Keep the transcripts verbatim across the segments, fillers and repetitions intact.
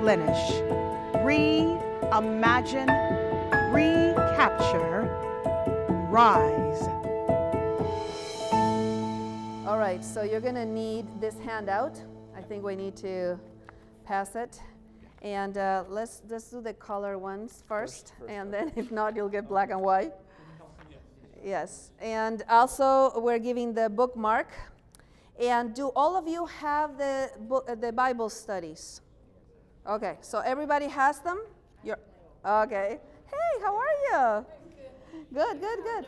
replenish, reimagine, recapture, rise. All right, so you're going to need this handout. I think we need to pass it. And uh, let's, let's do the color ones first, first, first and then if not, you'll get black and white. Yes, and also we're giving the bookmark. And do all of you have the book, uh, the Bible studies? Okay, so everybody has them? You're, okay. Hey, how are you? Good, good, good.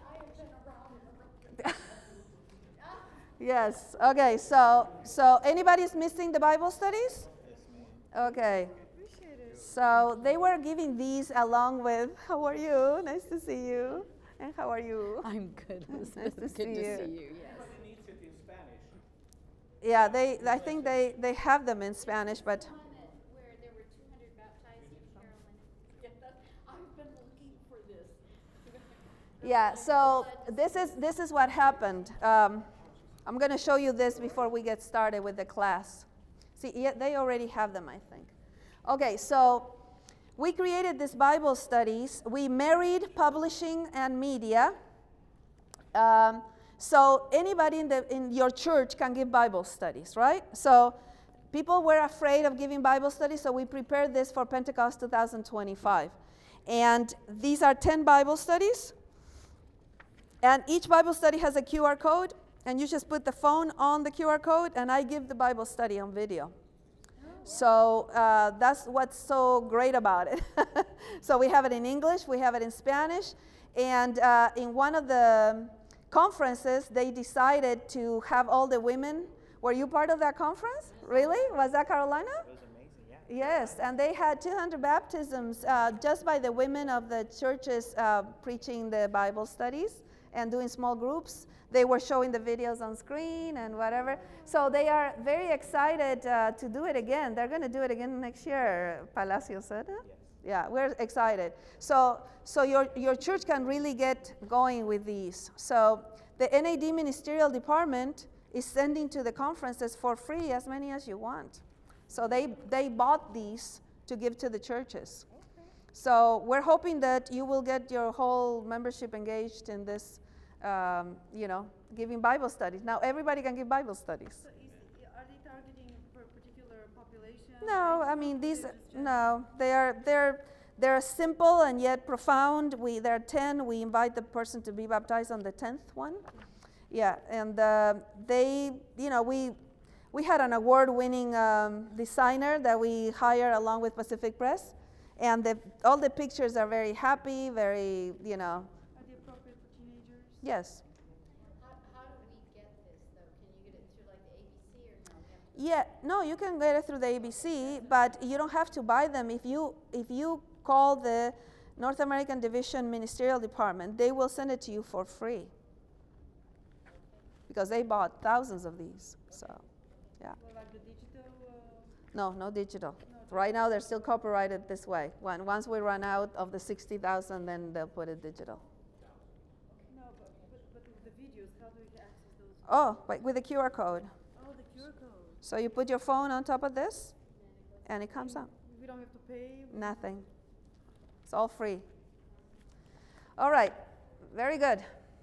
Yes, okay, so so anybody's missing the Bible studies? Okay. So they were giving these along with, how are you? Nice to see you. And how are you? I'm good. Nice to good see to you. see you, yes. Yeah, they. I think they, they have them in Spanish, but. Where there were two hundred baptized in Carolyn. I've been looking for this. Yeah. So this is this is what happened. Um, I'm going to show you this before we get started with the class. See, yeah, they already have them, I think. Okay. So we created these Bible studies. We married publishing and media. Um, So anybody in, the, in your church can give Bible studies, right? So people were afraid of giving Bible studies, so we prepared this for Pentecost twenty twenty-five. And these are ten Bible studies. And each Bible study has a Q R code, and you just put the phone on the Q R code, and I give the Bible study on video. So uh, that's what's so great about it. So we have it in English, we have it in Spanish, and uh, in one of the conferences, they decided to have all the women. Were you part of that conference? Really? Was that Carolina? It was amazing, yeah. Yes, and they had two hundred baptisms uh, just by the women of the churches uh, preaching the Bible studies and doing small groups. They were showing the videos on screen and whatever. So they are very excited uh, to do it again. They're going to do it again next year, Palacio said. Huh? Yes. Yeah, we're excited. So, so your, your church can really get going with these. So the N A D Ministerial Department is sending to the conferences for free as many as you want. So they, they bought these to give to the churches. Okay. So we're hoping that you will get your whole membership engaged in this, um, you know, giving Bible studies. Now everybody can give Bible studies. So is, are they targeting for a particular population? No, I mean these. No, they are they're they're simple and yet profound. We there are ten. We invite the person to be baptized on the tenth one. Yeah, and uh, they, you know, we we had an award-winning um, designer that we hired along with Pacific Press, and the, all the pictures are very happy, very, you know. Are they appropriate for teenagers? Yes. How, how do we get this, though? Can you get it through, like, the A B C or no? Yeah, no, you can get it through the A B C, but you don't have to buy them. If you if you call the North American Division Ministerial Department, they will send it to you for free because they bought thousands of these. So, yeah. Well, like the digital? Uh, No, no digital. no, Right now, they're still copyrighted this way. When once we run out of the sixty thousand, then they'll put it digital. no, but, but, but with the videos, how do we access those? Oh, wait, with the Q R code. Oh, the Q R code. So you put your phone on top of this, and it comes out. We don't have to pay? Nothing. It's all free. All right, very good.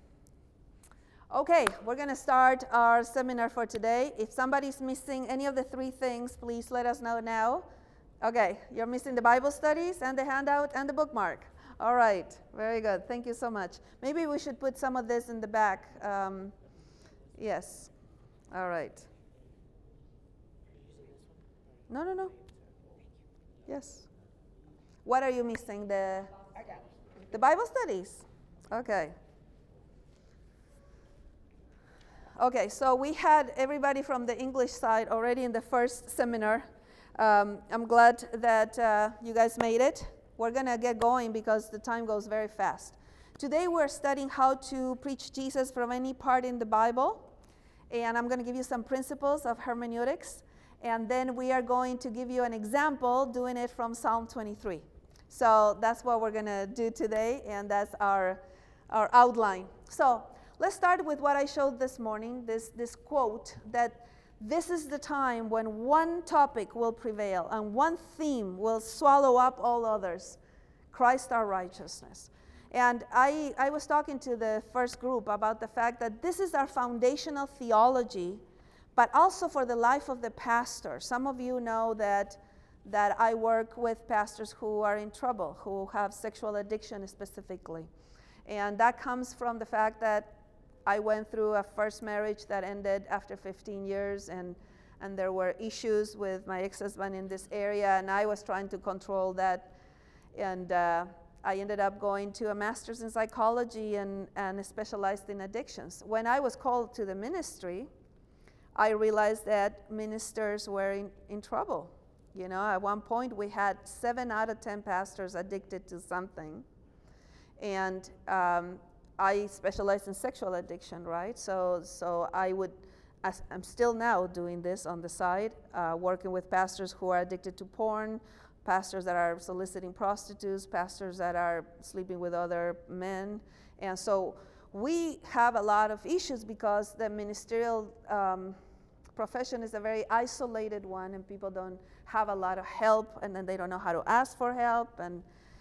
Okay, we're going to start our seminar for today. If somebody's missing any of the three things, please let us know now. Okay, you're missing the Bible studies and the handout and the bookmark. All right, very good. Thank you so much. Maybe we should put some of this in the back. Um, yes. All right. No, no, no. Yes. What are you missing? The the Bible studies. Okay. Okay, so we had everybody from the English side already in the first seminar. Um, I'm glad that uh, you guys made it. We're going to get going because the time goes very fast. Today we're studying how to preach Jesus from any part in the Bible. And I'm going to give you some principles of hermeneutics. And then we are going to give you an example doing it from Psalm twenty-three. So that's what we're going to do today, and that's our, our outline. So let's start with what I showed this morning, this, this quote that this is the time when one topic will prevail and one theme will swallow up all others. Christ our righteousness. And I, I was talking to the first group about the fact that this is our foundational theology, but also for the life of the pastor. Some of you know that, that I work with pastors who are in trouble, who have sexual addiction specifically. And that comes from the fact that I went through a first marriage that ended after fifteen years, and, and there were issues with my ex-husband in this area, and I was trying to control that. And uh, I ended up going to a master's in psychology and, and specialized in addictions. When I was called to the ministry, I realized that ministers were in, in trouble. You know, at one point we had seven out of ten pastors addicted to something. And um, I specialized in sexual addiction, right? So, so I would, as I'm still now doing this on the side, uh, working with pastors who are addicted to porn, pastors that are soliciting prostitutes, pastors that are sleeping with other men. And so we have a lot of issues because the ministerial um, profession is a very isolated one, and people don't have a lot of help, and then they don't know how to ask for help. And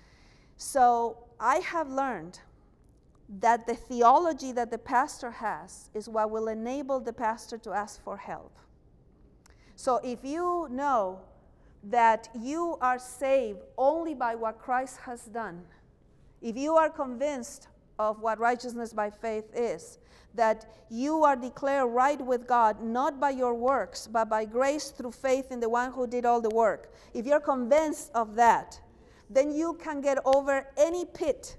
so I have learned that the theology that the pastor has is what will enable the pastor to ask for help. So if you know that you are saved only by what Christ has done, if you are convinced of what righteousness by faith is, that you are declared right with God, not by your works, but by grace through faith in the one who did all the work, if you're convinced of that, then you can get over any pit,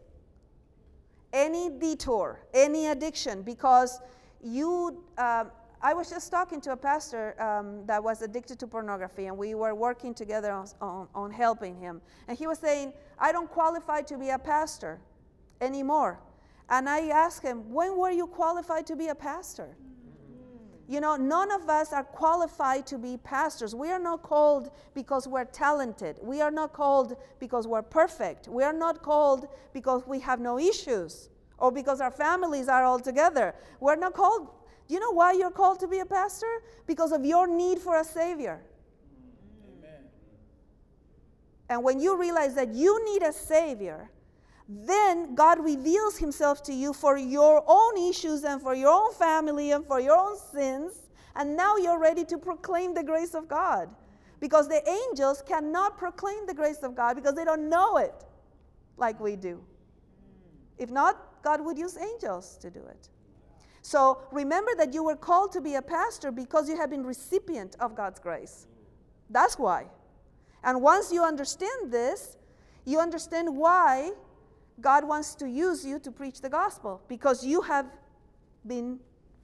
any detour, any addiction, because you, uh, I was just talking to a pastor um, that was addicted to pornography, and we were working together on, on, on helping him. And he was saying, I don't qualify to be a pastor anymore. And I asked him, when were you qualified to be a pastor? Mm-hmm. You know, none of us are qualified to be pastors. We are not called because we're talented. We are not called because we're perfect. We are not called because we have no issues or because our families are all together. We're not called. Do you know why you're called to be a pastor? Because of your need for a Savior. Amen. And when you realize that you need a Savior, then God reveals himself to you for your own issues and for your own family and for your own sins. And now you're ready to proclaim the grace of God. Because the angels cannot proclaim the grace of God because they don't know it like we do. If not, God would use angels to do it. So remember that you were called to be a pastor because you have been recipient of God's grace. That's why. And once you understand this, you understand why God wants to use you to preach the gospel, because you have been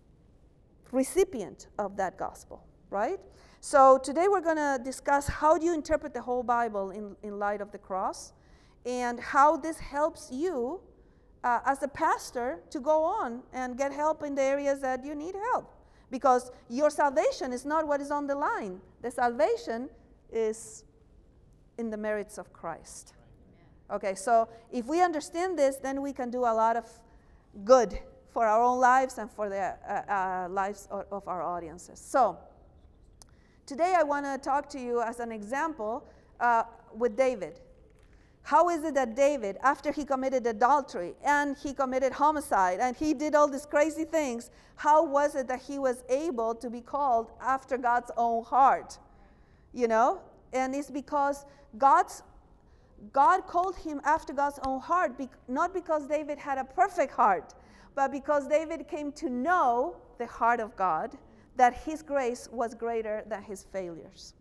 recipient of that gospel, right? So today we're going to discuss how do you interpret the whole Bible in, in light of the cross, and how this helps you uh, as a pastor to go on and get help in the areas that you need help. Because your salvation is not what is on the line. The salvation is in the merits of Christ. Okay, so if we understand this, then we can do a lot of good for our own lives and for the uh, uh, lives of, of our audiences. So today I want to talk to you as an example uh, with David. How is it that David, after he committed adultery and he committed homicide and he did all these crazy things, how was it that he was able to be called after God's own heart? You know? And it's because God's God called him after God's own heart, be- not because David had a perfect heart, but because David came to know the heart of God, that his grace was greater than his failures.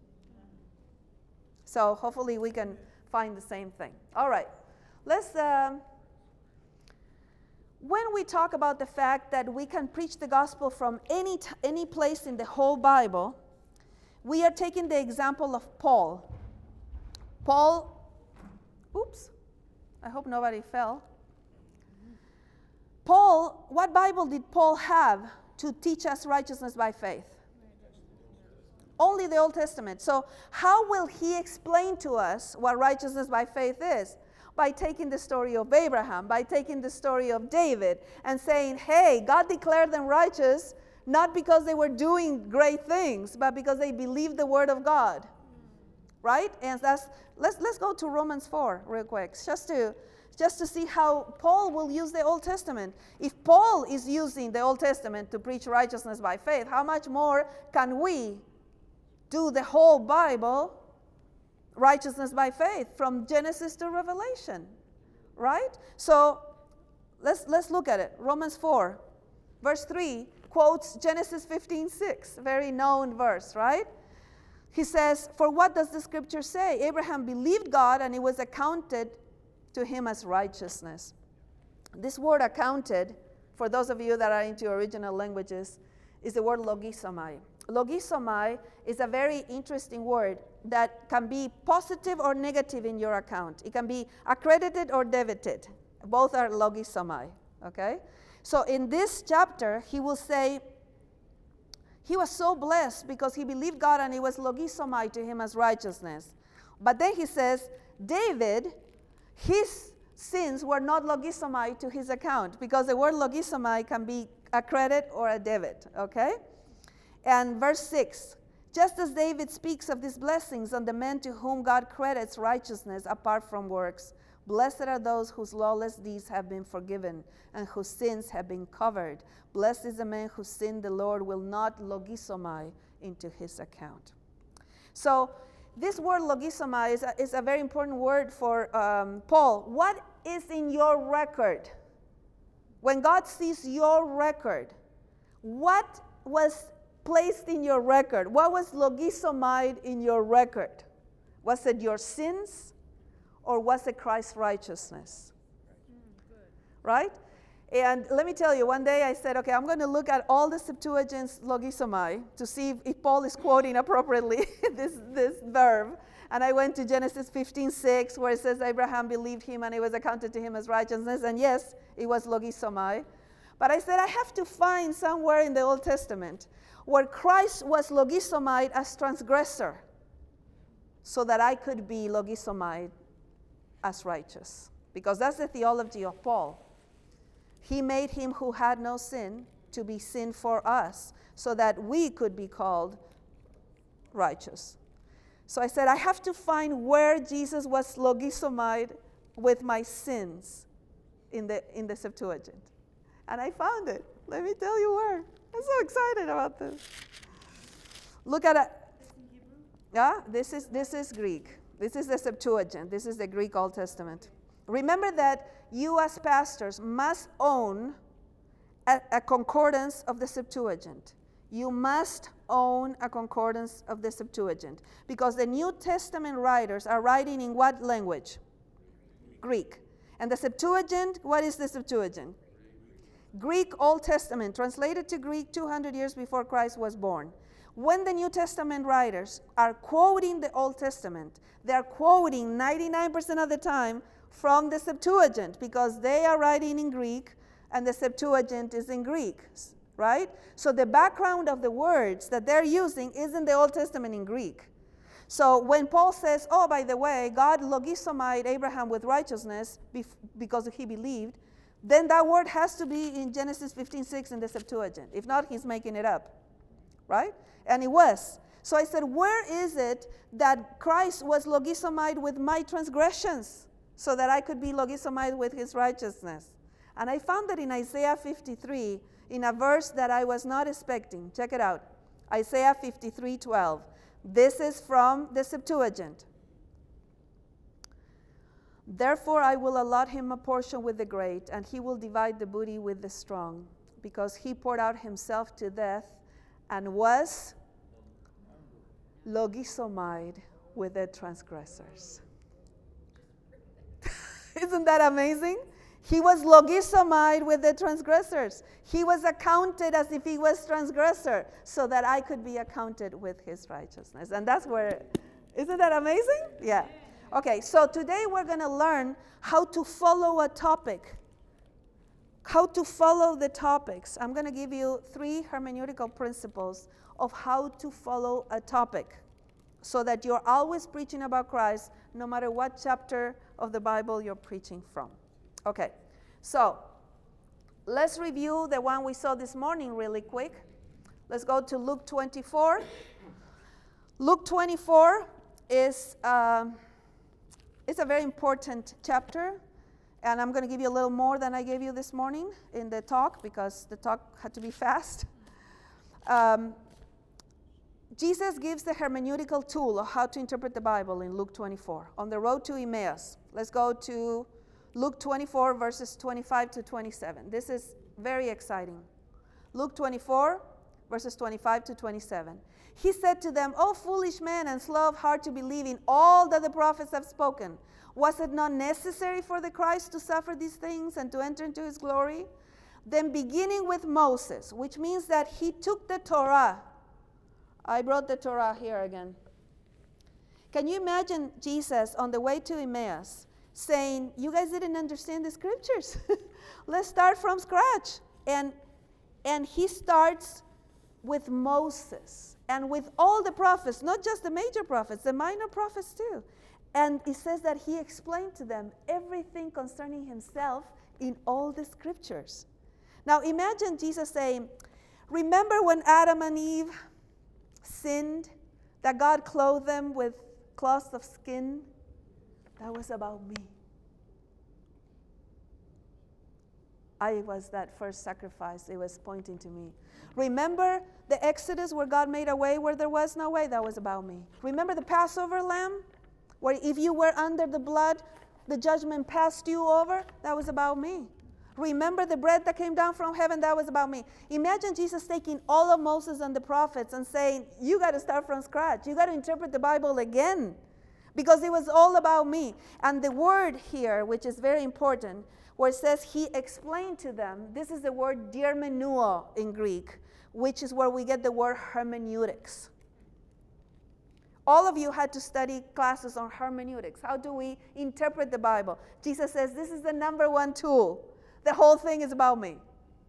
So hopefully we can find the same thing. All right, let's, um, when we talk about the fact that we can preach the gospel from any, t- any place in the whole Bible, we are taking the example of Paul. Paul Oops, I hope nobody fell. Paul, what Bible did Paul have to teach us righteousness by faith? Only the Old Testament. So how will he explain to us what righteousness by faith is? By taking the story of Abraham, by taking the story of David, and saying, hey, God declared them righteous not because they were doing great things, but because they believed the word of God. Right? And that's let's let's go to Romans four real quick, just to just to see how Paul will use the Old Testament. If Paul is using the Old Testament to preach righteousness by faith, how much more can we do the whole Bible, righteousness by faith, from Genesis to Revelation? Right? So let's let's look at it. Romans four, verse three quotes Genesis fifteen six, very known verse, right? He says, "For what does the scripture say? Abraham believed God, and it was accounted to him as righteousness." This word "accounted," for those of you that are into original languages, is the word logisomai. Logisomai is a very interesting word that can be positive or negative in your account. It can be accredited or debited. Both are logisomai, okay? So in this chapter, he will say, he was so blessed because he believed God and it was logisomai to him as righteousness. But then he says, David, his sins were not logisomai to his account, because the word logisomai can be a credit or a debit, okay? And verse six, just as David speaks of these blessings on the men to whom God credits righteousness apart from works, blessed are those whose lawless deeds have been forgiven and whose sins have been covered. Blessed is the man whose sin the Lord will not logisomai into his account. So this word logisomai is a, is a very important word for um, Paul. What is in your record? When God sees your record, what was placed in your record? What was logisomai in your record? Was it your sins? Or was it Christ's righteousness? Right? And let me tell you, one day I said, okay, I'm going to look at all the Septuagint's logisomai to see if, if Paul is quoting appropriately this, this verb. And I went to Genesis fifteen six, where it says Abraham believed him and it was accounted to him as righteousness. And yes, it was logisomai. But I said, I have to find somewhere in the Old Testament where Christ was logisomai as transgressor, so that I could be logisomai as righteous. Because that's the theology of Paul. He made him who had no sin to be sin for us, so that we could be called righteous. So I said, I have to find where Jesus was logisomai with my sins in the in the Septuagint. And I found it. Let me tell you where. I'm so excited about this. Look at it. Yeah, this is this is Greek. This is the Septuagint. This is the Greek Old Testament. Remember that you as pastors must own a, a concordance of the Septuagint. You must own a concordance of the Septuagint, because the New Testament writers are writing in what language? Greek. And the Septuagint, what is the Septuagint? Greek Old Testament, translated to Greek two hundred years before Christ was born. When the New Testament writers are quoting the Old Testament, they are quoting ninety-nine percent of the time from the Septuagint, because they are writing in Greek and the Septuagint is in Greek, right? So the background of the words that they're using is in the Old Testament in Greek. So when Paul says, oh, by the way, God logisomai Abraham with righteousness bef- because he believed, then that word has to be in Genesis fifteen six in the Septuagint. If not, he's making it up, right? And it was. So I said, where is it that Christ was logisomai with my transgressions, so that I could be logisomai with his righteousness? And I found that in Isaiah fifty-three, in a verse that I was not expecting. Check it out. Isaiah fifty-three twelve. This is from the Septuagint. Therefore I will allot him a portion with the great, and he will divide the booty with the strong, because he poured out himself to death and was logisomai with the transgressors. Isn't that amazing? He was logisomai with the transgressors. He was accounted as if he was transgressor, so that I could be accounted with his righteousness. And that's where, isn't that amazing? Yeah. Okay, so today we're going to learn how to follow a topic. How to follow the topics. I'm going to give you three hermeneutical principles of how to follow a topic, so that you're always preaching about Christ, no matter what chapter of the Bible you're preaching from. Okay, so let's review the one we saw this morning really quick. Let's go to Luke twenty-four. Luke twenty-four is um, it's a very important chapter, and I'm going to give you a little more than I gave you this morning in the talk because the talk had to be fast. Um, Jesus gives the hermeneutical tool of how to interpret the Bible in Luke twenty-four. On the road to Emmaus, let's go to Luke twenty-four, verses twenty-five to twenty-seven. This is very exciting. Luke twenty-four, verses twenty-five to twenty-seven. He said to them, "O foolish men and slow of heart to believe in all that the prophets have spoken. Was it not necessary for the Christ to suffer these things and to enter into his glory?" Then beginning with Moses, which means that he took the Torah. I brought the Torah here again. Can you imagine Jesus on the way to Emmaus saying, "You guys didn't understand the scriptures. Let's start from scratch." And, and he starts with Moses and with all the prophets, not just the major prophets, the minor prophets too. And it says that he explained to them everything concerning himself in all the scriptures. Now imagine Jesus saying, "Remember when Adam and Eve sinned, that God clothed them with cloths of skin? That was about me. I was that first sacrifice. It was pointing to me. Remember the Exodus where God made a way where there was no way? That was about me. Remember the Passover lamb, where if you were under the blood, the judgment passed you over? That was about me. Remember the bread that came down from heaven? That was about me." Imagine Jesus taking all of Moses and the prophets and saying, "You got to start from scratch. You got to interpret the Bible again because it was all about me." And the word here, which is very important, where it says he explained to them, this is the word diarmeneuo in Greek, which is where we get the word hermeneutics. All of you had to study classes on hermeneutics. How do we interpret the Bible? Jesus says, this is the number one tool. The whole thing is about me.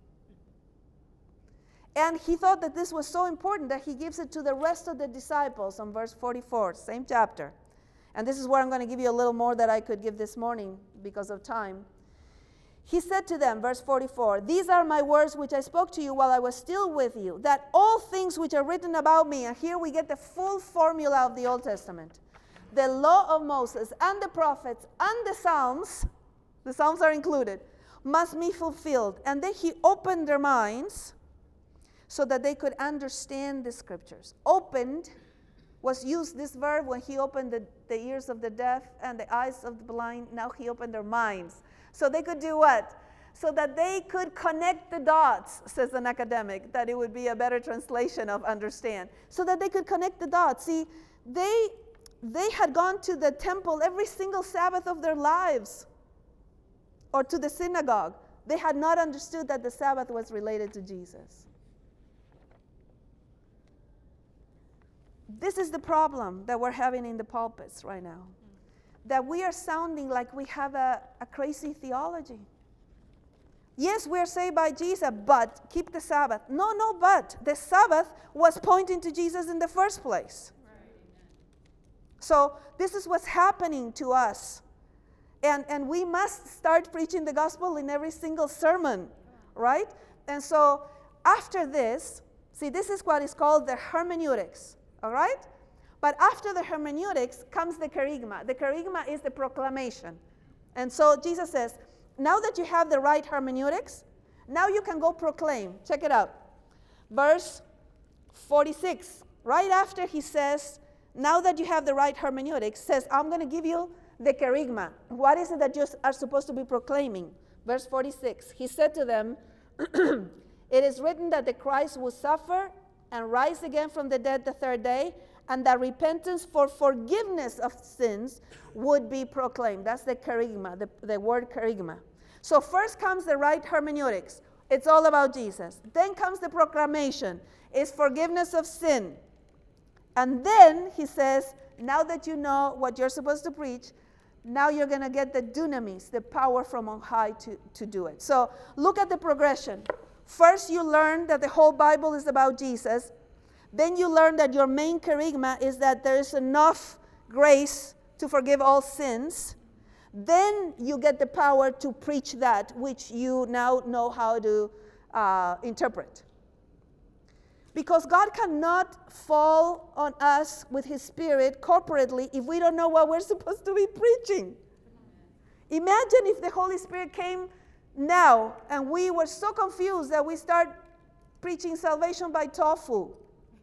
And he thought that this was so important that he gives it to the rest of the disciples on verse forty-four, same chapter. And this is where I'm going to give you a little more that I could give this morning because of time. He said to them, verse forty-four, "These are my words which I spoke to you while I was still with you, that all things which are written about me," and here we get the full formula of the Old Testament, "the law of Moses and the prophets and the Psalms," the Psalms are included, "must be fulfilled." And then he opened their minds so that they could understand the scriptures. Opened was used, this verb, when he opened the, the ears of the deaf and the eyes of the blind. Now he opened their minds. So they could do what? So that they could connect the dots, says an academic, that it would be a better translation of understand. So that they could connect the dots. See, they, they had gone to the temple every single Sabbath of their lives, or to the synagogue. They had not understood that the Sabbath was related to Jesus. This is the problem that we're having in the pulpits right now. That we are sounding like we have a, a crazy theology. Yes, we are saved by Jesus, but keep the Sabbath. No, no, but the Sabbath was pointing to Jesus in the first place. Right. So this is what's happening to us. And, and we must start preaching the gospel in every single sermon, right? And so after this, see, this is what is called the hermeneutics, all right? But after the hermeneutics comes the kerygma. The kerygma is the proclamation. And so Jesus says, now that you have the right hermeneutics, now you can go proclaim. Check it out. Verse forty-six, right after he says, now that you have the right hermeneutics, says, I'm going to give you the kerygma. What is it that you are supposed to be proclaiming? Verse forty-six, he said to them, it is written that the Christ will suffer and rise again from the dead the third day, and that repentance for forgiveness of sins would be proclaimed. That's the kerygma, the, the word kerygma. So first comes the right hermeneutics. It's all about Jesus. Then comes the proclamation. It's forgiveness of sin. And then he says, now that you know what you're supposed to preach, now you're going to get the dunamis, the power from on high to, to do it. So look at the progression. First, you learn that the whole Bible is about Jesus. Then you learn that your main kerygma is that there is enough grace to forgive all sins. Then you get the power to preach that which you now know how to uh, interpret. Because God cannot fall on us with his Spirit corporately if we don't know what we're supposed to be preaching. Imagine if the Holy Spirit came now and we were so confused that we start preaching salvation by tofu.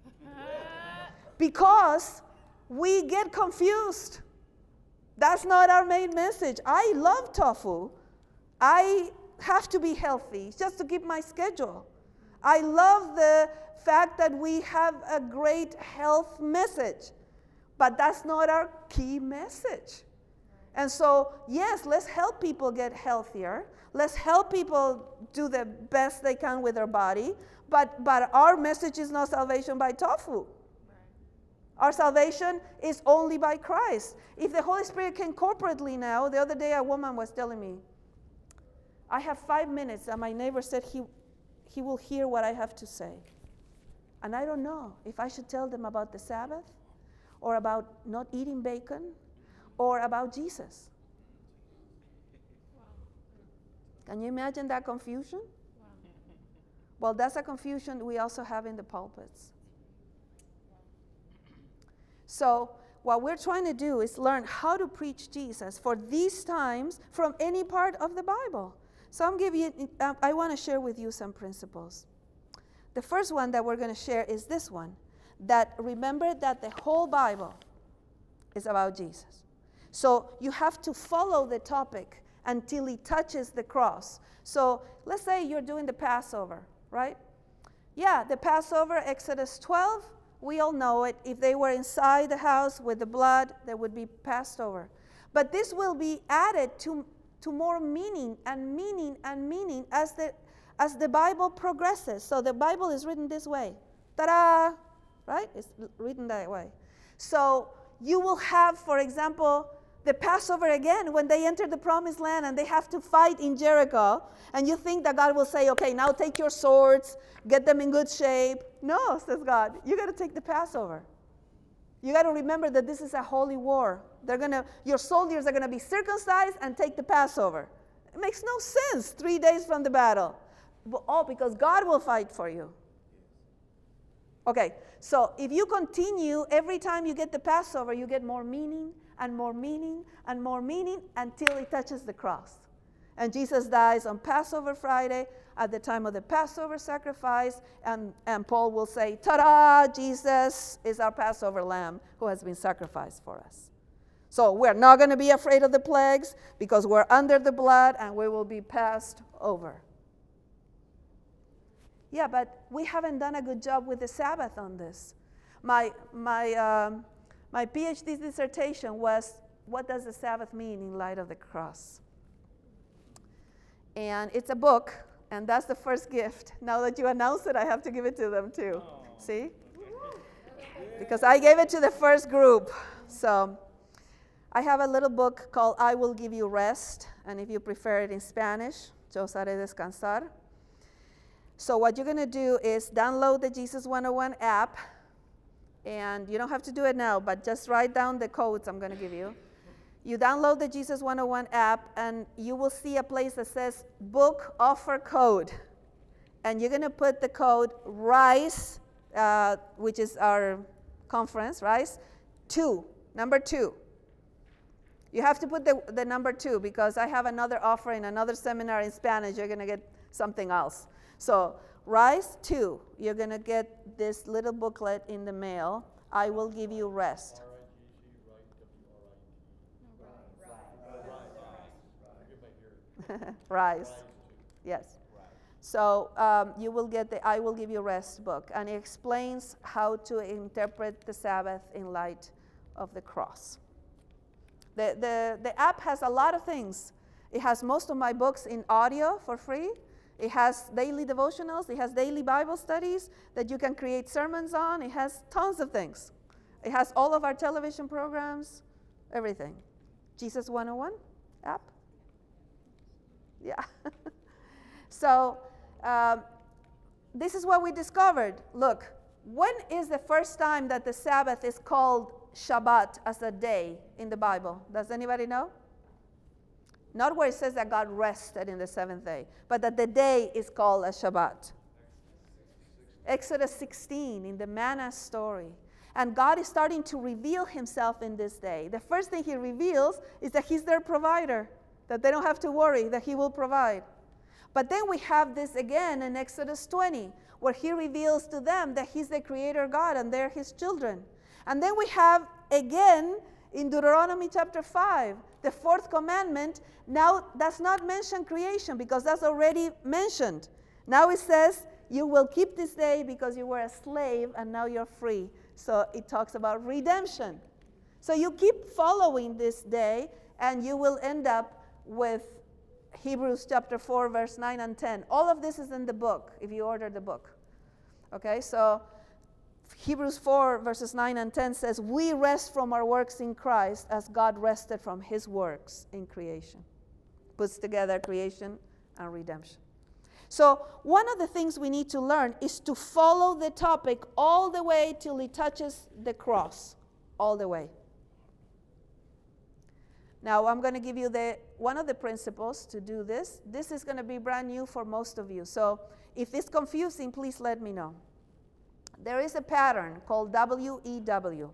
Because we get confused. That's not our main message. I love tofu. I have to be healthy just to keep my schedule. I love the fact that we have a great health message, but that's not our key message. And so, yes, let's help people get healthier. Let's help people do the best they can with their body, but, but our message is not salvation by tofu. Our salvation is only by Christ. If the Holy Spirit came corporately now, the other day a woman was telling me, I have five minutes, and my neighbor said he, he will hear what I have to say. And I don't know if I should tell them about the Sabbath, or about not eating bacon, or about Jesus. Wow. Can you imagine that confusion? Wow. Well, that's a confusion we also have in the pulpits. So what we're trying to do is learn how to preach Jesus for these times from any part of the Bible. So I'm giving you, I want to share with you some principles. The first one that we're going to share is this one, that remember that the whole Bible is about Jesus. So you have to follow the topic until he touches the cross. So let's say you're doing the Passover, right? Yeah, the Passover, Exodus twelve, we all know it. If they were inside the house with the blood, they would be passed over. But this will be added to, to more meaning and meaning and meaning as the, as the Bible progresses. So the Bible is written this way. Ta-da! Right? It's written that way. So you will have, for example, the Passover again when they enter the promised land and they have to fight in Jericho. And you think that God will say, okay, now take your swords, get them in good shape. No, says God, you got to take the Passover. You got to remember that this is a holy war. They're gonna, your soldiers are going to be circumcised and take the Passover. It makes no sense three days from the battle. But, oh, because God will fight for you. Okay, so if you continue, every time you get the Passover, you get more meaning and more meaning and more meaning until it touches the cross. And Jesus dies on Passover Friday at the time of the Passover sacrifice, and, and Paul will say, ta-da, Jesus is our Passover lamb who has been sacrificed for us. So we're not going to be afraid of the plagues because we're under the blood and we will be passed over. Yeah, but we haven't done a good job with the Sabbath on this. My, my, um, my PhD dissertation was, what does the Sabbath mean in light of the cross? And it's a book, and that's the first gift. Now that you announced it, I have to give it to them too. Oh. See? Because I gave it to the first group. So I have a little book called I Will Give You Rest, and if you prefer it in Spanish, Yo os haré descansar. So what you're going to do is download the Jesus one oh one app, and you don't have to do it now, but just write down the codes I'm going to give you. You download the Jesus one oh one app, and you will see a place that says Book Offer Code. And you're going to put the code RISE, uh, which is our conference, RISE, two, number two. You have to put the, the number two because I have another offer in another seminar in Spanish. You're going to get something else. So RISE two, you're going to get this little booklet in the mail. I will give you rest. Rise. Yes. So um, you will get the I Will Give You Rest book, and it explains how to interpret the Sabbath in light of the cross. The, the, the app has a lot of things. It has most of my books in audio for free. It has daily devotionals. It has daily Bible studies that you can create sermons on. It has tons of things. It has all of our television programs, everything. Jesus one oh one app. Yeah. So um, this is what we discovered. Look, when is the first time that the Sabbath is called Shabbat as a day in the Bible? Does anybody know? Not where it says that God rested in the seventh day, but that the day is called a Shabbat. Exodus sixteen, in the manna story. And God is starting to reveal himself in this day. The first thing he reveals is that he's their provider, that they don't have to worry, that he will provide. But then we have this again in Exodus twenty, where he reveals to them that he's the creator God and they're his children. And then we have again in Deuteronomy chapter five, the fourth commandment. Now does not mention creation because that's already mentioned. Now it says, you will keep this day because you were a slave and now you're free. So it talks about redemption. So you keep following this day and you will end up with Hebrews chapter four, verse nine and ten. All of this is in the book, if you order the book. Okay, so Hebrews four, verses nine and ten says, we rest from our works in Christ as God rested from his works in creation. Puts together creation and redemption. So one of the things we need to learn is to follow the topic all the way till it touches the cross, all the way. Now I'm going to give you the one of the principles to do this. This is going to be brand new for most of you. So if it's confusing, please let me know. There is a pattern called W E W.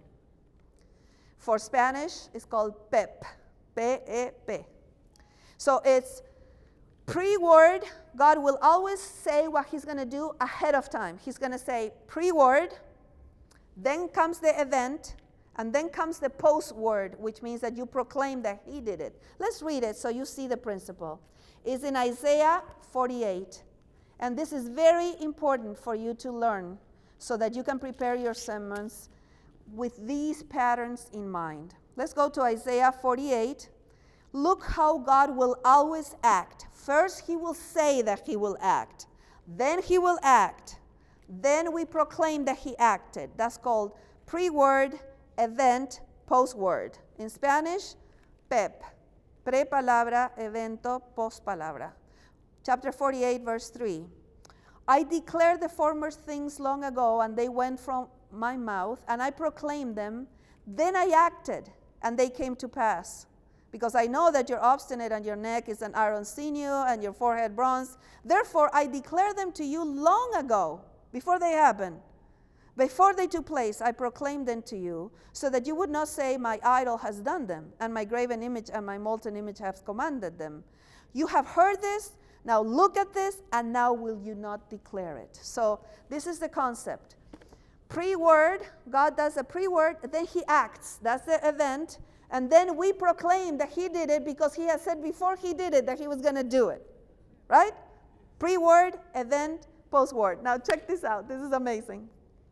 For Spanish, it's called P E P, P E P. So it's pre-word. God will always say what he's going to do ahead of time. He's going to say pre-word, then comes the event, and then comes the post-word, which means that you proclaim that he did it. Let's read it so you see the principle. It's in Isaiah forty-eight. And this is very important for you to learn so that you can prepare your sermons with these patterns in mind. Let's go to Isaiah forty-eight. Look how God will always act. First, he will say that he will act. Then he will act. Then we proclaim that he acted. That's called pre-word, event, post-word. In Spanish, P E P. Pre-palabra, evento, post-palabra. Chapter forty-eight, verse three. I declared the former things long ago, and they went from my mouth, and I proclaimed them. Then I acted, and they came to pass. Because I know that you're obstinate, and your neck is an iron sinew, and your forehead bronze. Therefore, I declared them to you long ago, before they happened. Before they took place, I proclaimed them to you, so that you would not say, my idol has done them, and my graven image and my molten image have commanded them. You have heard this, now look at this, and now will you not declare it? So this is the concept. Pre-word, God does a pre-word, then he acts. That's the event. And then we proclaim that he did it because he has said before he did it that he was going to do it. Right? Pre-word, event, post-word. Now check this out. This is amazing.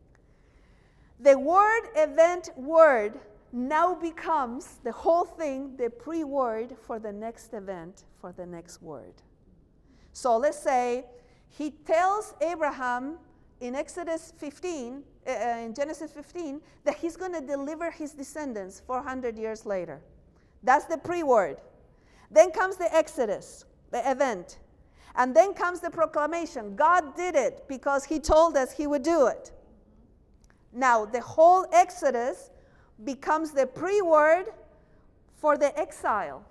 The word, event, word now becomes the whole thing, the pre-word for the next event, for the next word. So let's say he tells Abraham in Exodus fifteen, uh, in Genesis fifteen, that he's going to deliver his descendants four hundred years later. That's the pre-word. Then comes the Exodus, the event. And then comes the proclamation. God did it because he told us he would do it. Now, the whole Exodus becomes the pre-word for the exile.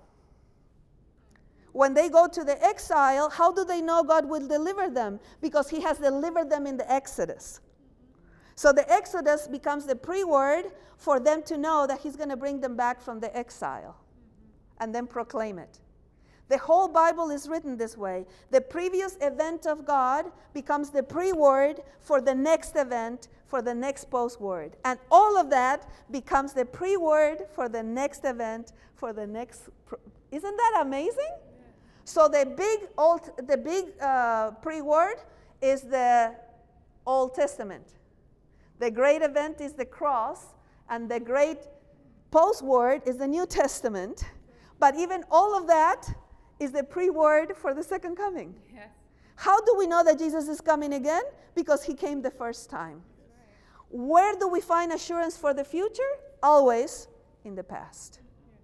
When they go to the exile, how do they know God will deliver them? Because he has delivered them in the Exodus. So the Exodus becomes the pre-word for them to know that he's going to bring them back from the exile and then proclaim it. The whole Bible is written this way. The previous event of God becomes the pre-word for the next event, for the next post-word. And all of that becomes the pre-word for the next event, for the next... Pro- Isn't that amazing? So the big old, the big uh, pre-word is the Old Testament. The great event is the cross, and the great post-word is the New Testament. But even all of that is the pre-word for the second coming. Yes. How do we know that Jesus is coming again? Because he came the first time. Where do we find assurance for the future? Always in the past.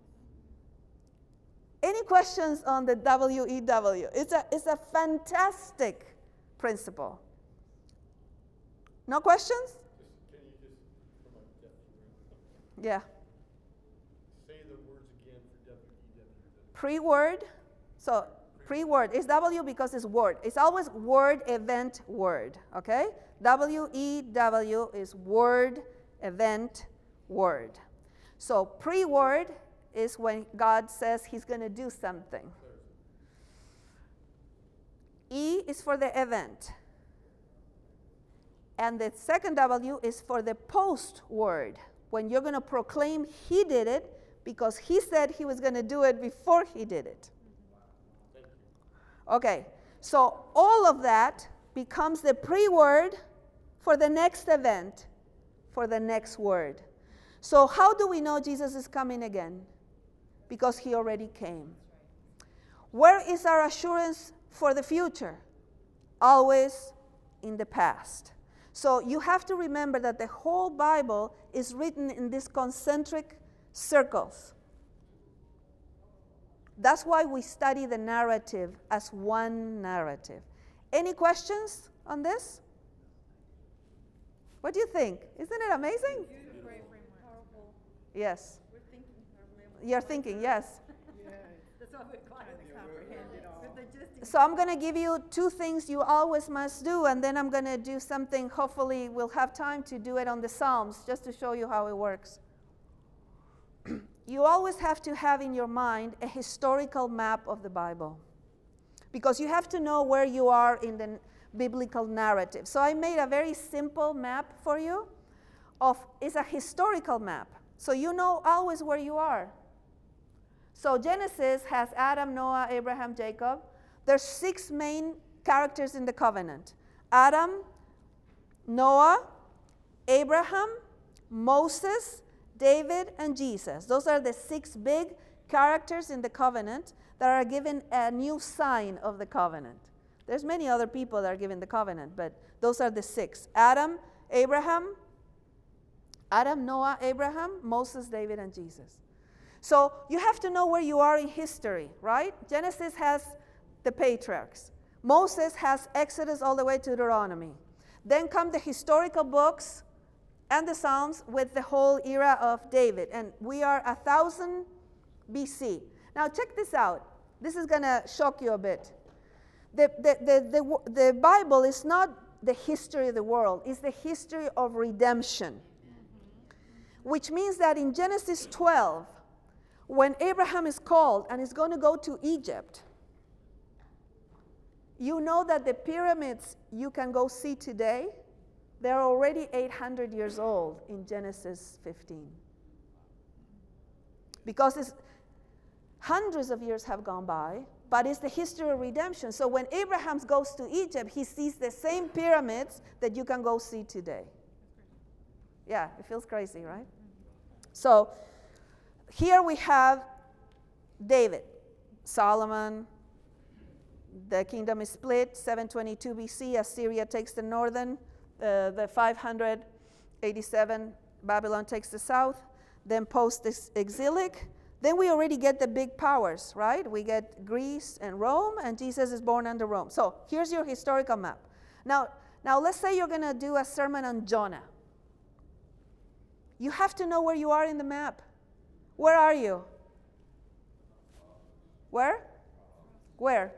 Any questions on the W E W? It's a, it's a fantastic principle. No questions? Can you just, from a deaf Yeah. say the words again for W E W? Pre-word. So Pre-word. It's W because it's word. It's always word, event, word. Okay? W E W is word, event, word. So pre-word is when God says he's going to do something. E is for the event. And the second W is for the post-word, when you're going to proclaim he did it because he said he was going to do it before he did it. Okay, so all of that becomes the pre-word for the next event, for the next word. So how do we know Jesus is coming again? Because he already came. Where is our assurance for the future? Always in the past. So you have to remember that the whole Bible is written in these concentric circles. That's why we study the narrative as one narrative. Any questions on this? What do you think? Isn't it amazing? Powerful. Yes. We're thinking. You're thinking, yes. That's all we quite comprehend it all. But the gist is So I'm going to give you two things you always must do, and then I'm going to do something, hopefully we'll have time to do it on the Psalms, just to show you how it works. You always have to have in your mind a historical map of the Bible, because you have to know where you are in the biblical narrative. So I made a very simple map for you. Of it's a historical map, so you know always where you are. So Genesis has Adam, Noah, Abraham, Jacob. There's six main characters in the covenant: Adam, Noah, Abraham, Moses, David, and Jesus. Those are the six big characters in the covenant that are given a new sign of the covenant. There's many other people that are given the covenant, but those are the six: Adam, Abraham, Adam, Noah, Abraham, Moses, David, and Jesus. So you have to know where you are in history, right? Genesis has the patriarchs. Moses has Exodus all the way to Deuteronomy. Then come the historical books and the Psalms with the whole era of David. And we are one thousand B C. Now check this out. This is going to shock you a bit. The, the, the, the, the Bible is not the history of the world. It's the history of redemption. Which means that in Genesis twelve, when Abraham is called and is going to go to Egypt, you know that the pyramids you can go see today, they're already eight hundred years old in Genesis fifteen. Because it's, hundreds of years have gone by, but it's the history of redemption. So when Abraham goes to Egypt, he sees the same pyramids that you can go see today. Yeah, it feels crazy, right? So here we have David, Solomon. The kingdom is split, seven twenty-two B C. Assyria takes the northern, uh, the five eighty-seven, Babylon takes the south. Then post-exilic, then we already get the big powers, right? We get Greece and Rome, and Jesus is born under Rome. So here's your historical map. Now, now let's say you're going to do a sermon on Jonah. You have to know where you are in the map. Where are you? Where? Where?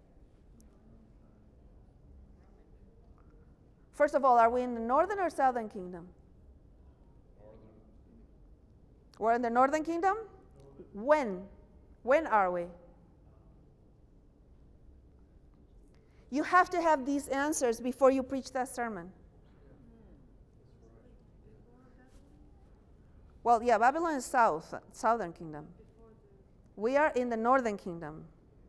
First of all, are we in the northern or southern kingdom? Northern. We're in the northern kingdom? When? When are we? You have to have these answers before you preach that sermon. Well, yeah, Babylon is south, southern kingdom. We are in the northern kingdom.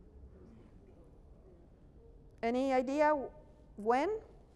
Any idea when?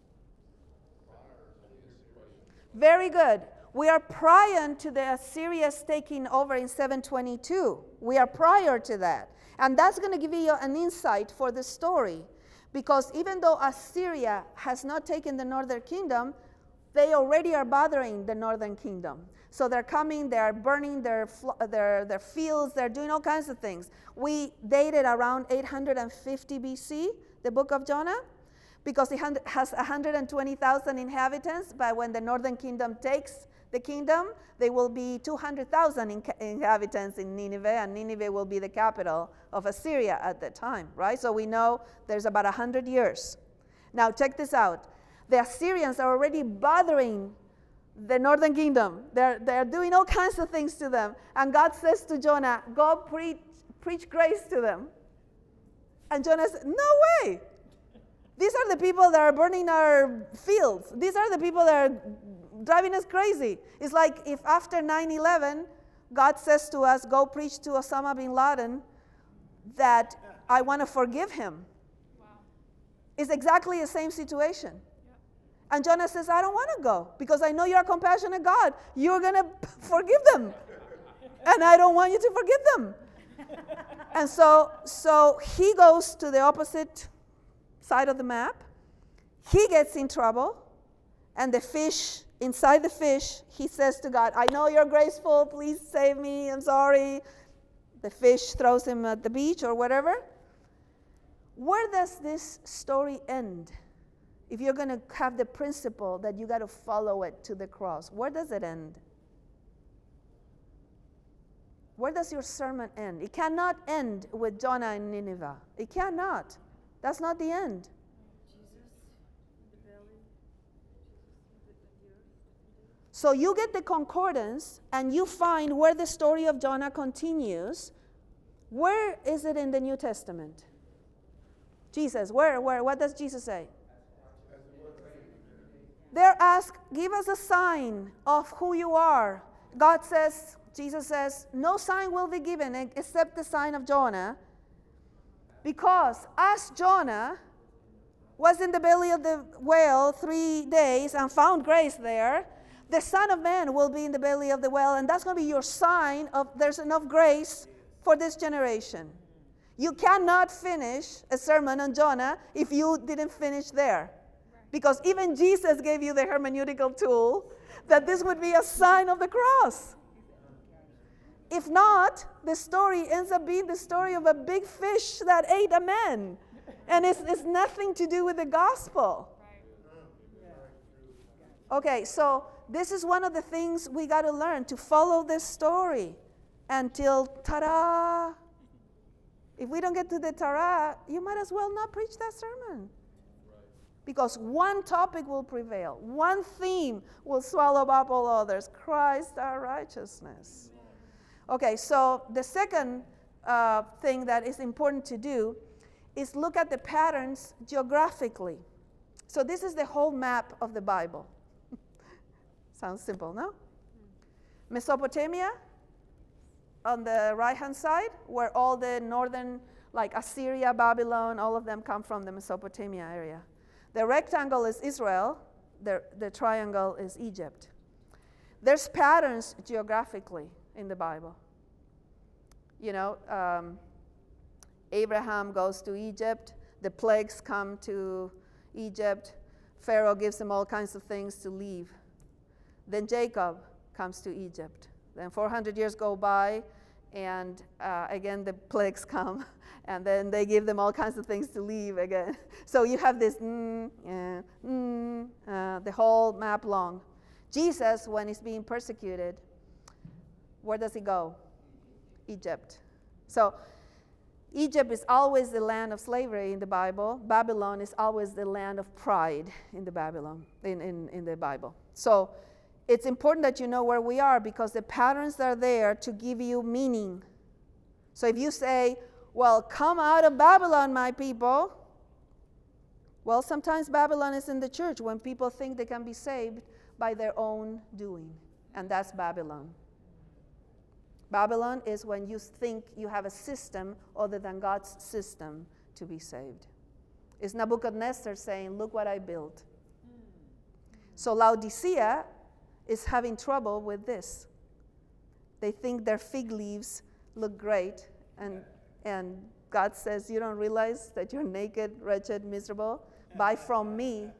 Very good. We are prior to the Assyrians taking over in seven twenty-two. We are prior to that. And that's going to give you an insight for the story. Because even though Assyria has not taken the northern kingdom, they already are bothering the northern kingdom. So they're coming, they're burning their, their, their fields, they're doing all kinds of things. We dated around eight fifty B C, the book of Jonah, because it has one hundred twenty thousand inhabitants, but when the northern kingdom takes the kingdom, there will be two hundred thousand inca- inhabitants in Nineveh, and Nineveh will be the capital of Assyria at the time, right? So we know there's about one hundred years. Now check this out. The Assyrians are already bothering the northern kingdom. They're, they're doing all kinds of things to them. And God says to Jonah, go preach, preach grace to them. And Jonah says, no way. These are the people that are burning our fields. These are the people that are driving us crazy. It's like if after nine eleven, God says to us, go preach to Osama bin Laden that I want to forgive him. Wow. It's exactly the same situation. And Jonah says, I don't want to go because I know you're a compassionate God. You're going to forgive them. And I don't want you to forgive them. And so, so he goes to the opposite side of the map. He gets in trouble. And the fish, inside the fish, he says to God, I know you're graceful. Please save me. I'm sorry. The fish throws him at the beach or whatever. Where does this story end? If you're going to have the principle that you got to follow it to the cross, where does it end? Where does your sermon end? It cannot end with Jonah and Nineveh. It cannot. That's not the end. Jesus, the belly, Jesus, the earth. So you get the concordance and you find where the story of Jonah continues. Where is it in the New Testament? Jesus, where, where, what does Jesus say? They're asked, give us a sign of who you are. God says, Jesus says, no sign will be given except the sign of Jonah. Because as Jonah was in the belly of the whale three days and found grace there, the Son of Man will be in the belly of the whale, and that's going to be your sign of there's enough grace for this generation. You cannot finish a sermon on Jonah if you didn't finish there. Because even Jesus gave you the hermeneutical tool that this would be a sign of the cross. If not, the story ends up being the story of a big fish that ate a man. And it's, it's nothing to do with the gospel. Okay, so this is one of the things we got to learn, to follow this story until ta-da. If we don't get to the ta-da, you might as well not preach that sermon. Because one topic will prevail. One theme will swallow up all others. Christ our righteousness. Okay, so the second uh, thing that is important to do is look at the patterns geographically. So this is the whole map of the Bible. Sounds simple, no? Mesopotamia on the right-hand side, where all the northern, like Assyria, Babylon, all of them come from the Mesopotamia area. The rectangle is Israel. The, the triangle is Egypt. There's patterns geographically in the Bible. You know, um, Abraham goes to Egypt. The plagues come to Egypt. Pharaoh gives them all kinds of things to leave. Then Jacob comes to Egypt. Then four hundred years go by, and uh, again the plagues come. And then they give them all kinds of things to leave again. So you have this, mm, yeah, mm, uh, the whole map long. Jesus, when he's being persecuted, where does he go? Egypt. So Egypt is always the land of slavery in the Bible. Babylon is always the land of pride in the Babylon, in, in, in the Bible. So it's important that you know where we are because the patterns are there to give you meaning. So if you say, well, come out of Babylon, my people. Well, sometimes Babylon is in the church when people think they can be saved by their own doing. And that's Babylon. Babylon is when you think you have a system other than God's system to be saved. It's Nebuchadnezzar saying, look what I built. So Laodicea is having trouble with this. They think their fig leaves look great, and And God says, you don't realize that you're naked, wretched, miserable? Buy from me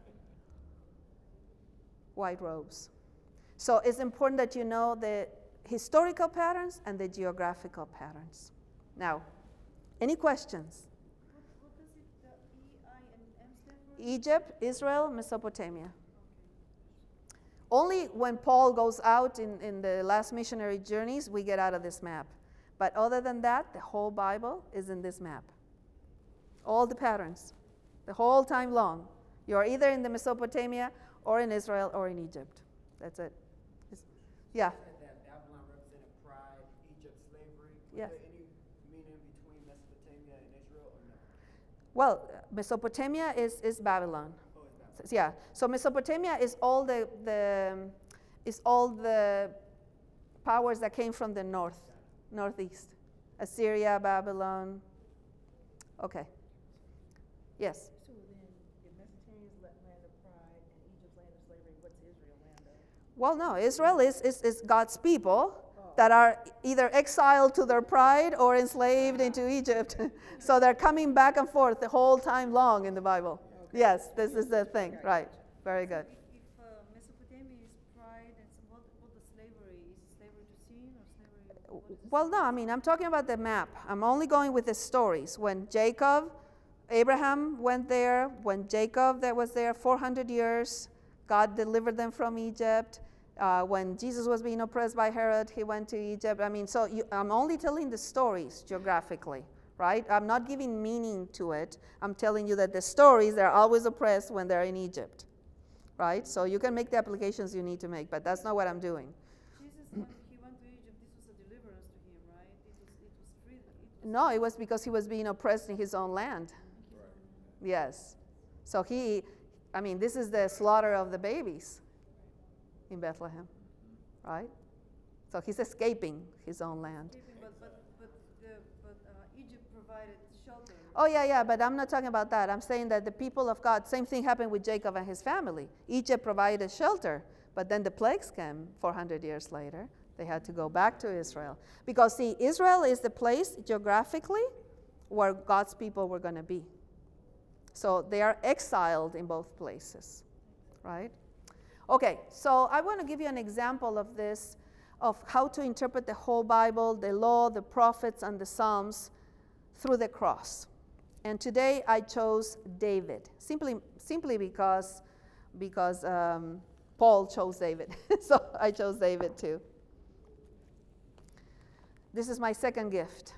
white robes. So it's important that you know the historical patterns and the geographical patterns. Now, any questions? What, what does it, the E, I, and M stand for? Egypt, Israel, Mesopotamia. Only when Paul goes out in, in the last missionary journeys, we get out of this map. But other than that, the whole Bible is in this map. All the patterns, the whole time long. You're either in the Mesopotamia or in Israel or in Egypt. That's it. It's, yeah. You said that Babylon represented pride, Egypt slavery. Was Yes. there any meaning between Mesopotamia and Israel or no? Well, Mesopotamia is, is Babylon. Oh, it's Babylon. So, yeah. So Mesopotamia is all the, the is all the powers that came from the north, northeast. Assyria, Babylon. Okay. Yes. So then, if Mesopotamia's la- land of pride and Egypt's land of slavery, what's Israel land of? Well, no, Israel is, is, is God's people that are either exiled to their pride or enslaved into Egypt. So they're coming back and forth the whole time long in the Bible. Yes, this is the thing. Right. Very good. If, if uh, Mesopotamia is pride, and so what, what the slavery is, slavery to sin or slavery? What is it? Well, no, I mean, I'm talking about the map. I'm only going with the stories. When Jacob, Abraham went there, when Jacob that was there four hundred years, God delivered them from Egypt. Uh, when Jesus was being oppressed by Herod, he went to Egypt. I mean, so you, I'm only telling the stories geographically, right? I'm not giving meaning to it. I'm telling you that the stories, they're always oppressed when they're in Egypt, right? So you can make the applications you need to make, but that's not what I'm doing. Jesus, when he went to Egypt, this was a deliverance to him, right? It was, it was freedom. It was No, it was because he was being oppressed in his own land. Yes. So he, I mean, this is the slaughter of the babies in Bethlehem, right? So he's escaping his own land. escaping, but, but, but, the, but uh, Egypt provided shelter. Oh, yeah, yeah, but I'm not talking about that. I'm saying that the people of God, same thing happened with Jacob and his family. Egypt provided shelter, but then the plagues came four hundred years later. They had to go back to Israel. Because, see, Israel is the place geographically where God's people were going to be. So they are exiled in both places, right? Okay, so I want to give you an example of this, of how to interpret the whole Bible, the law, the prophets, and the Psalms through the cross. And today I chose David, simply, simply because, because um, Paul chose David. So I chose David too. This is my second gift.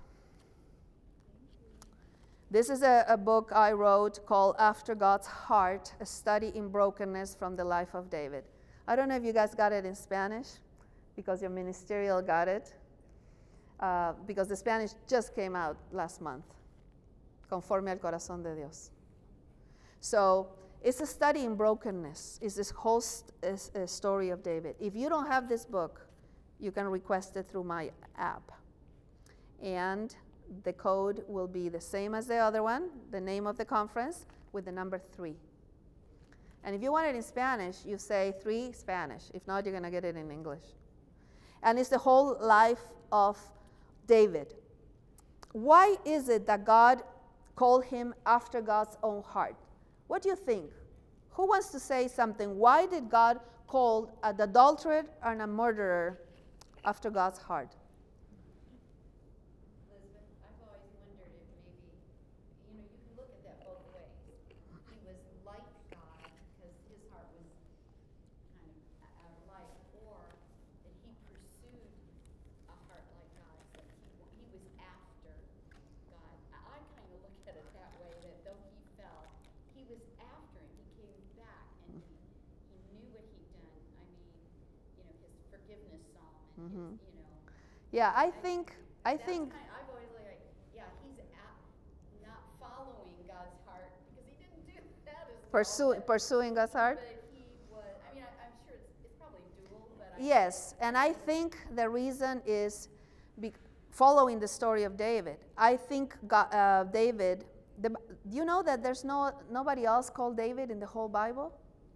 This is a, a book I wrote called After God's Heart, a study in brokenness from the life of David. I don't know if you guys got it in Spanish, because your ministerial got it, uh, because the Spanish just came out last month, Conforme al Corazón de Dios. So it's a study in brokenness. It's this whole st- is a story of David. If you don't have this book, you can request it through my app. And the code will be the same as the other one, the name of the conference, with the number three. And if you want it in Spanish, you say three Spanish. If not, you're going to get it in English. And it's the whole life of David. Why is it that God called him after God's own heart? What do you think? Who wants to say something? Why did God call an adulterer and a murderer after God's heart? Elizabeth, I've always wondered if maybe, you know, you can look at that both ways. He was like God because his heart was kind of out of life, or that he pursued a heart like God's, that he, wa- he was after God. I, I kind of look at it that way, that though he fell, he was after him. He came back and he, he knew what he'd done. I mean, you know, his forgiveness psalm and Mhm. his, you know. Yeah, I think, I That's think, kind I've always like, yeah, he's at, not following God's heart because he didn't do that as well. pursue, but- pursuing God's heart. But he was, I mean, I, I'm sure it's, it's probably dual, but I. Yes, and I think the reason is be, following the story of David. I think God, uh, David, the, do you know that there's no nobody else called David in the whole Bible?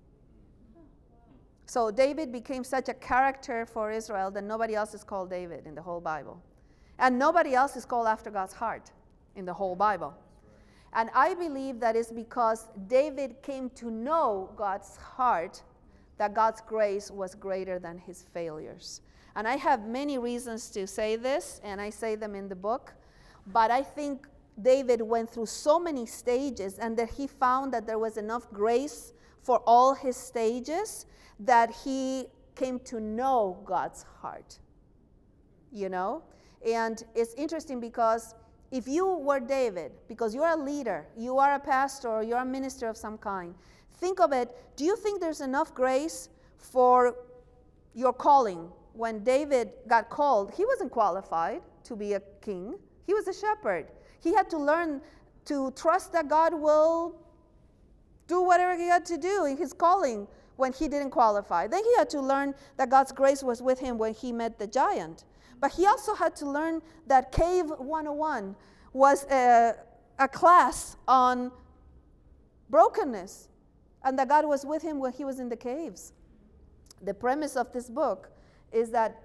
So David became such a character for Israel that nobody else is called David in the whole Bible. And nobody else is called after God's heart in the whole Bible. And I believe that is because David came to know God's heart, that God's grace was greater than his failures. And I have many reasons to say this, and I say them in the book. But I think David went through so many stages, and that he found that there was enough grace for all his stages that he came to know God's heart. You know? And it's interesting because if you were David, because you're a leader, you are a pastor, or you're a minister of some kind, think of it. Do you think there's enough grace for your calling? When David got called, he wasn't qualified to be a king. He was a shepherd. He had to learn to trust that God will do whatever he had to do in his calling when he didn't qualify. Then he had to learn that God's grace was with him when he met the giant. But he also had to learn that Cave one oh one was a, a class on brokenness, and that God was with him when he was in the caves. The premise of this book is that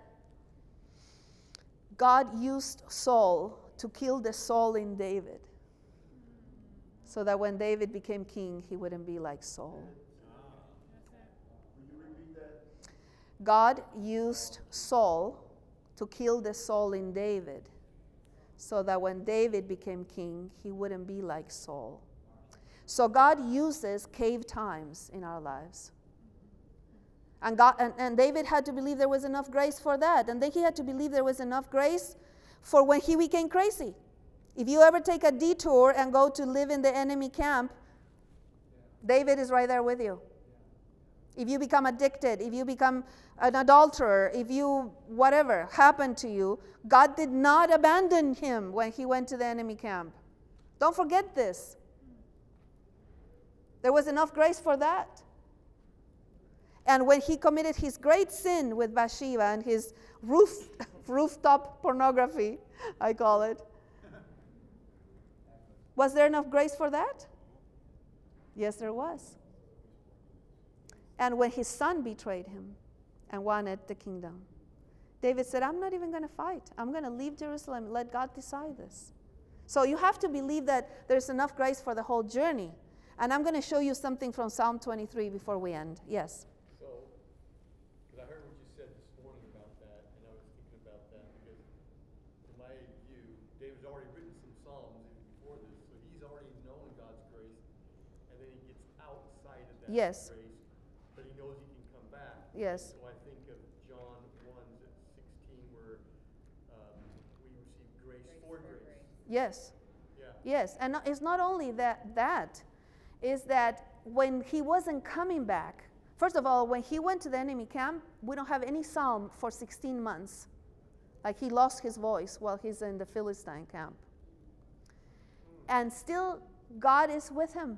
God used Saul to kill the Saul in David, so that when David became king, he wouldn't be like Saul. God used Saul to kill the Saul in David, so that when David became king, he wouldn't be like Saul. So God uses cave times in our lives. And, God, and, and David had to believe there was enough grace for that. And then he had to believe there was enough grace for when he became crazy. If you ever take a detour and go to live in the enemy camp, David is right there with you. If you become addicted, if you become an adulterer, if you, whatever happened to you, God did not abandon him when he went to the enemy camp. Don't forget this. There was enough grace for that. And when he committed his great sin with Bathsheba and his roof, rooftop pornography, I call it, was there enough grace for that? Yes, there was. And when his son betrayed him and wanted the kingdom, David said, I'm not even going to fight. I'm going to leave Jerusalem and let God decide this. So you have to believe that there's enough grace for the whole journey. And I'm going to show you something from Psalm twenty-three before we end. Yes? So, because I heard what you said this morning about that, and I was thinking about that because, in my view, David's already written some Psalms even before this, so he's already known God's grace, and then he gets outside of that Yes. grace, but he knows he can come back. Yes. So I think of John one sixteen, where um, we receive grace for grace. Yes. Yeah. Yes. And no- it's not only that, that, is that when he wasn't coming back, first of all, when he went to the enemy camp, we don't have any psalm for sixteen months. Like he lost his voice while he's in the Philistine camp. And still, God is with him.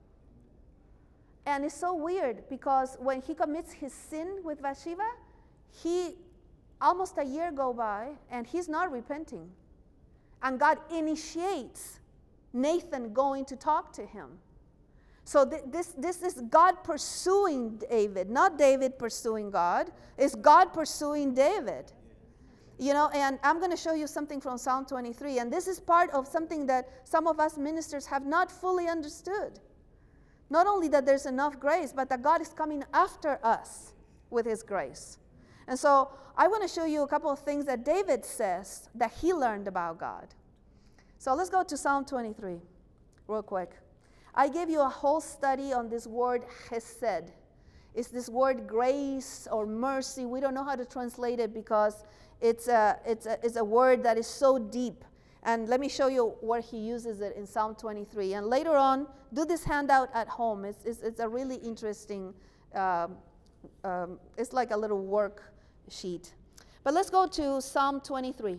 And it's so weird because when he commits his sin with Bathsheba, he, almost a year go by, and he's not repenting. And God initiates Nathan going to talk to him. So th- this, this is God pursuing David, not David pursuing God. It's God pursuing David. You know, and I'm going to show you something from Psalm twenty-three. And this is part of something that some of us ministers have not fully understood. Not only that there's enough grace, but that God is coming after us with his grace. And so I want to show you a couple of things that David says that he learned about God. So let's go to Psalm twenty-three real quick. I gave you a whole study on this word chesed. It's this word grace or mercy. We don't know how to translate it because it's a, it's a, it's a word that is so deep. And let me show you where he uses it in Psalm twenty-three. And later on, do this handout at home. It's, it's, it's a really interesting, um, um, it's like a little worksheet. But let's go to Psalm twenty-three.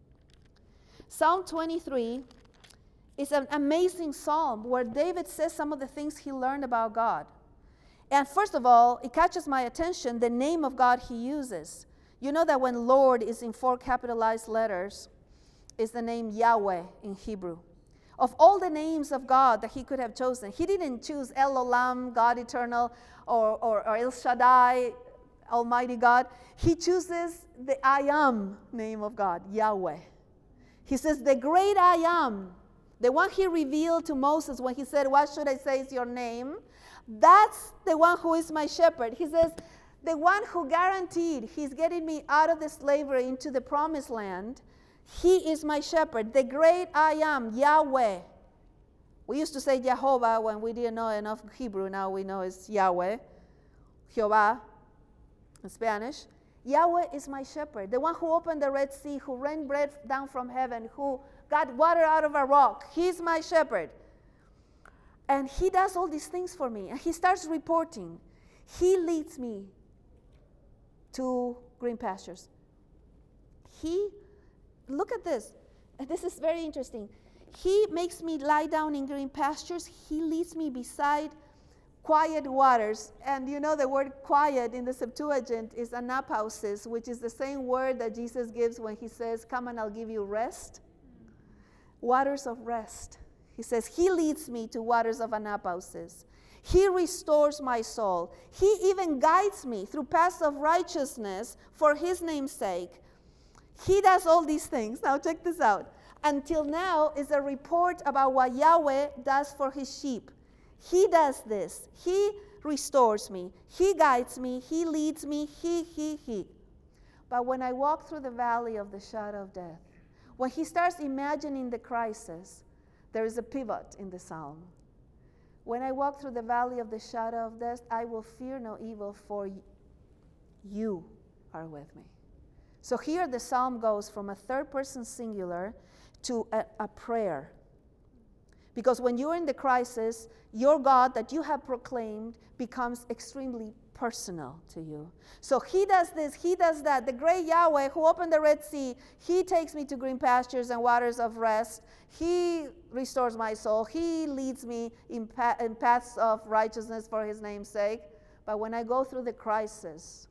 Psalm twenty-three is an amazing psalm where David says some of the things he learned about God. And first of all, it catches my attention, the name of God he uses. You know that when Lord is in four capitalized letters, is the name Yahweh in Hebrew. Of all the names of God that he could have chosen, he didn't choose El Olam, God eternal, or, or, or El Shaddai, Almighty God. He chooses the I Am name of God, Yahweh. He says, the great I Am, the one he revealed to Moses when he said, what should I say is your name? That's the one who is my shepherd. He says, the one who guaranteed he's getting me out of the slavery into the promised land, he is my shepherd, the great I Am, Yahweh. We used to say Jehovah when we didn't know enough Hebrew. Now we know it's Yahweh, Jehovah in Spanish. Yahweh is my shepherd, the one who opened the Red Sea, who rained bread down from heaven, who got water out of a rock. He's my shepherd. And he does all these things for me. And he starts reporting. He leads me to green pastures. He, look at this. This is very interesting. He makes me lie down in green pastures. He leads me beside quiet waters. And you know the word quiet in the Septuagint is anapausis, which is the same word that Jesus gives when he says, come and I'll give you rest. Waters of rest. He says, he leads me to waters of anapausis. He restores my soul. He even guides me through paths of righteousness for his name's sake. He does all these things. Now check this out. Until now is a report about what Yahweh does for his sheep. He does this. He restores me. He guides me. He leads me. He, he, he. But when I walk through the valley of the shadow of death, when he starts imagining the crisis, there is a pivot in the psalm. When I walk through the valley of the shadow of death, I will fear no evil, for you are with me. So here the psalm goes from a third person singular to a, a prayer. Because when you're in the crisis, your God that you have proclaimed becomes extremely personal to you. So he does this, he does that. The great Yahweh who opened the Red Sea, he takes me to green pastures and waters of rest. He restores my soul. He leads me in, pa- in paths of righteousness for his name's sake. But when I go through the crisis,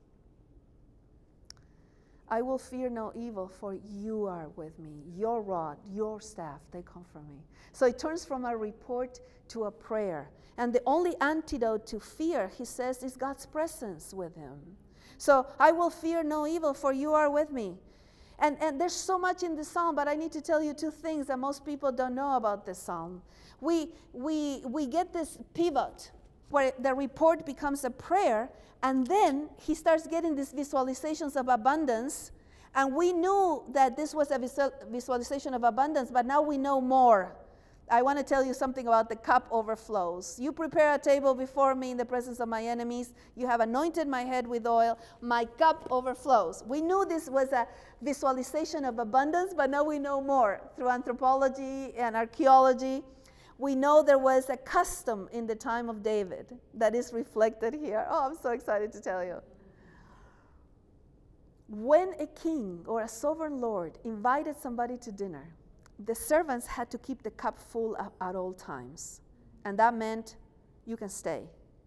I will fear no evil, for you are with me. Your rod, your staff, they comfort me. So it turns from a report to a prayer. And the only antidote to fear, he says, is God's presence with him. So I will fear no evil, for you are with me. And, and there's so much in this psalm, but I need to tell you two things that most people don't know about this psalm. We, we, we get this pivot where the report becomes a prayer, and then he starts getting these visualizations of abundance. And we knew that this was a visual, visualization of abundance, but now we know more. I want to tell you something about the cup overflows. You prepare a table before me in the presence of my enemies. You have anointed my head with oil. My cup overflows. We knew this was a visualization of abundance, but now we know more through anthropology and archaeology. We know there was a custom in the time of David that is reflected here. Oh, I'm so excited to tell you. When a king or a sovereign lord invited somebody to dinner, the servants had to keep the cup full at, at all times. And that meant you can stay.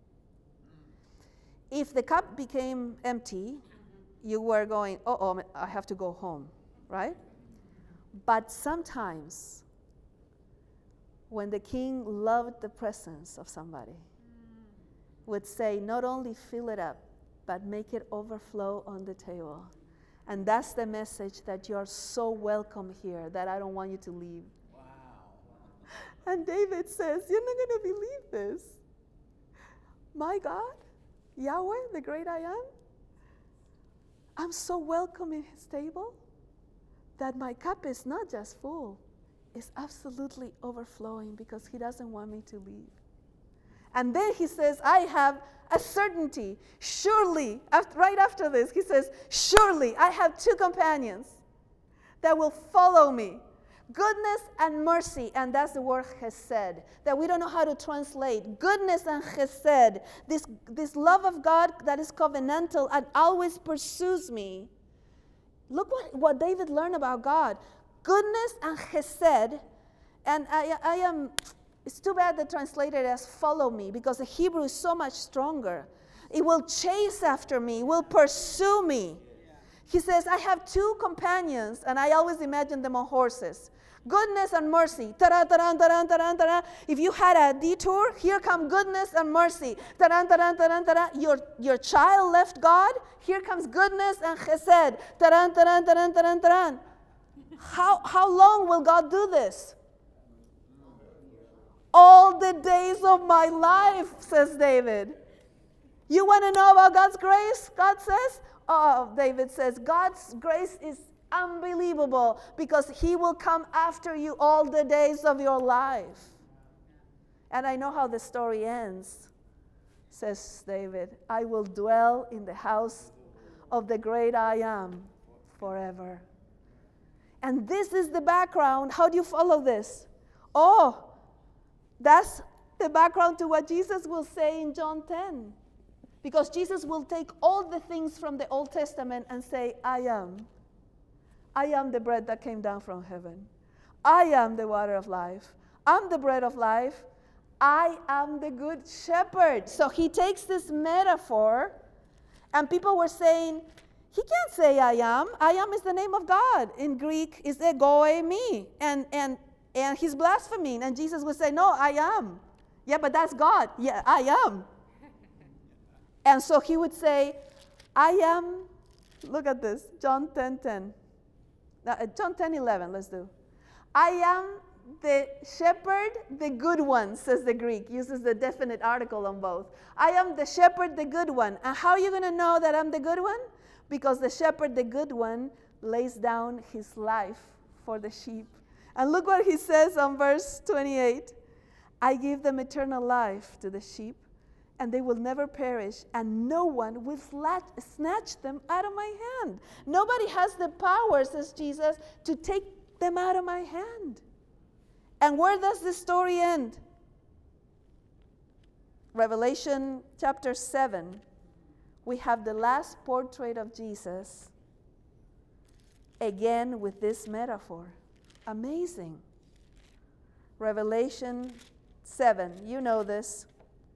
If the cup became empty, you were going, uh-oh, I have to go home, right? But sometimes, when the king loved the presence of somebody, would say, not only fill it up, but make it overflow on the table. And that's the message, that you're so welcome here that I don't want you to leave. Wow. And David says, you're not going to believe this. My God, Yahweh, the great I am, I'm so welcome in his table that my cup is not just full, it's absolutely overflowing, because he doesn't want me to leave. And then he says, I have a certainty. Surely, after, right after this, he says, surely I have two companions that will follow me. Goodness and mercy, and that's the word chesed, that we don't know how to translate. Goodness and chesed, this, this love of God that is covenantal and always pursues me. Look what, what David learned about God. Goodness and chesed, and I, I am... It's too bad they translated it as follow me, because the Hebrew is so much stronger. It will chase after me, it will pursue me. He says, I have two companions, and I always imagine them on horses. Goodness and mercy. Ta-da, ta-da, ta-da, ta-da, ta-da. If you had a detour, here come goodness and mercy. Ta-da, ta-da, ta-da, ta-da. Your, your child left God, here comes goodness and chesed. Ta-da, ta-da, ta-da, ta-da, ta-da. How, how long will God do this? All the days of my life, says David. You want to know about God's grace? God says, oh, David says, God's grace is unbelievable, because he will come after you all the days of your life. And I know how the story ends, says David. I will dwell in the house of the great I Am forever. And this is the background. How do you follow this? Oh, that's the background to what Jesus will say in John ten. Because Jesus will take all the things from the Old Testament and say, I am. I am the bread that came down from heaven. I am the water of life. I'm the bread of life. I am the good shepherd. So he takes this metaphor, and people were saying, he can't say I am. I am is the name of God. In Greek, is ego me. And, and, and he's blaspheming. And Jesus would say, no, I am. Yeah, but that's God. Yeah, I am. And so he would say, I am, look at this, John ten ten. Now, uh, John ten eleven, let's do. I am the shepherd, the good one, says the Greek, uses the definite article on both. I am the shepherd, the good one. And how are you going to know that I'm the good one? Because the shepherd, the good one, lays down his life for the sheep. And look what he says on verse twenty-eight. I give them eternal life to the sheep, and they will never perish, and no one will snatch them out of my hand. Nobody has the power, says Jesus, to take them out of my hand. And where does the story end? Revelation chapter seven. We have the last portrait of Jesus, again with this metaphor. Amazing. Revelation seven, you know this.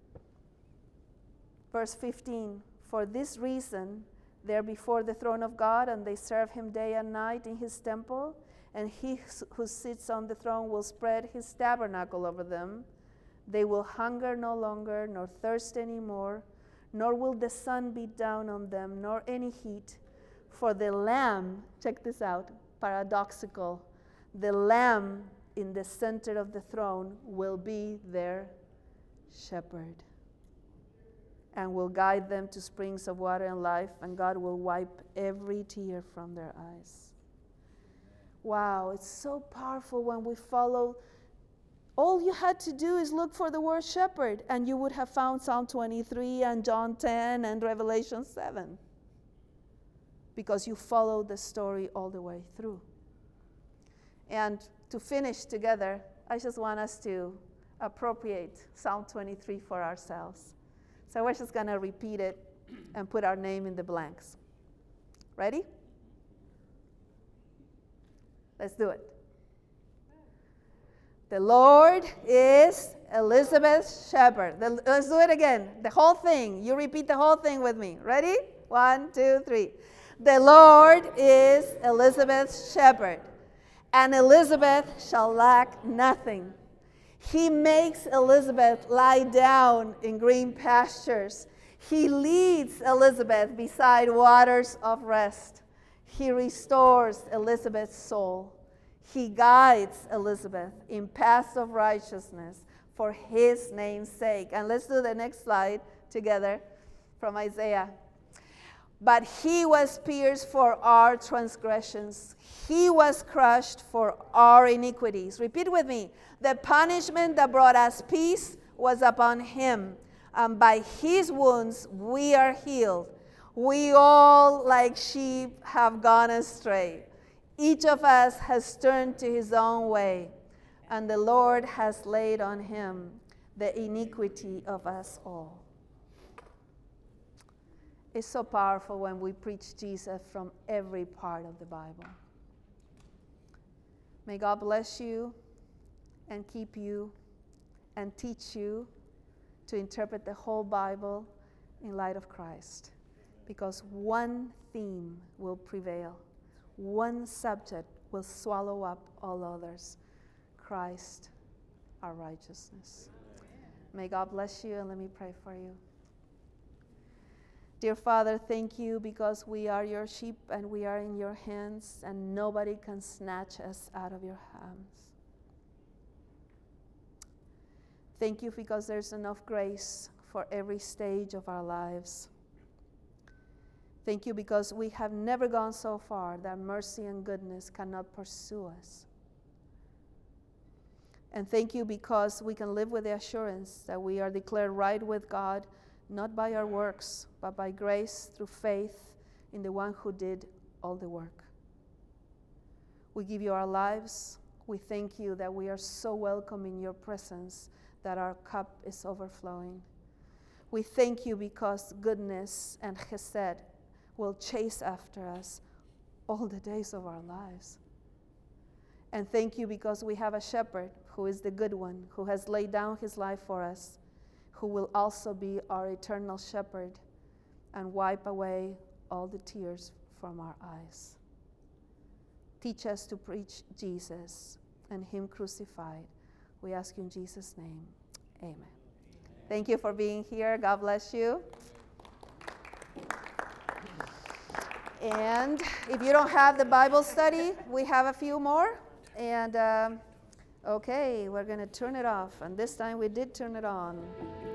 Verse fifteen, for this reason, they're before the throne of God, and they serve him day and night in his temple, and he who sits on the throne will spread his tabernacle over them. They will hunger no longer, nor thirst any more, nor will the sun beat down on them, nor any heat. For the Lamb, check this out, paradoxical, the Lamb in the center of the throne will be their shepherd, and will guide them to springs of water and life, and God will wipe every tear from their eyes. Wow, it's so powerful when we follow. All you had to do is look for the word shepherd, and you would have found Psalm twenty-three and John ten and Revelation seven, because you followed the story all the way through. And to finish together, I just want us to appropriate Psalm twenty-three for ourselves. So we're just going to repeat it and put our name in the blanks. Ready? Let's do it. The Lord is Elizabeth's shepherd. The, let's do it again. The whole thing. You repeat the whole thing with me. Ready? One, two, three. The Lord is Elizabeth's shepherd, and Elizabeth shall lack nothing. He makes Elizabeth lie down in green pastures. He leads Elizabeth beside waters of rest. He restores Elizabeth's soul. He guides Elizabeth in paths of righteousness for his name's sake. And let's do the next slide together from Isaiah. But he was pierced for our transgressions. He was crushed for our iniquities. Repeat with me. The punishment that brought us peace was upon him, and by his wounds we are healed. We all, like sheep, have gone astray. Each of us has turned to his own way, and the Lord has laid on him the iniquity of us all. It's so powerful when we preach Jesus from every part of the Bible. May God bless you and keep you and teach you to interpret the whole Bible in light of Christ, because one theme will prevail. One subject will swallow up all others. Christ, our righteousness. May God bless you, and let me pray for you. Dear Father, thank you because we are your sheep and we are in your hands, and nobody can snatch us out of your hands. Thank you because there's enough grace for every stage of our lives. Thank you because we have never gone so far that mercy and goodness cannot pursue us. And thank you because we can live with the assurance that we are declared right with God, not by our works, but by grace through faith in the one who did all the work. We give you our lives. We thank you that we are so welcome in your presence that our cup is overflowing. We thank you because goodness and chesed will chase after us all the days of our lives. And thank you because we have a shepherd who is the good one, who has laid down his life for us, who will also be our eternal shepherd and wipe away all the tears from our eyes. Teach us to preach Jesus and him crucified. We ask you in Jesus' name. Amen. Amen. Thank you for being here. God bless you. And if you don't have the Bible study, we have a few more. And um, okay, we're going to turn it off. And this time we did turn it on.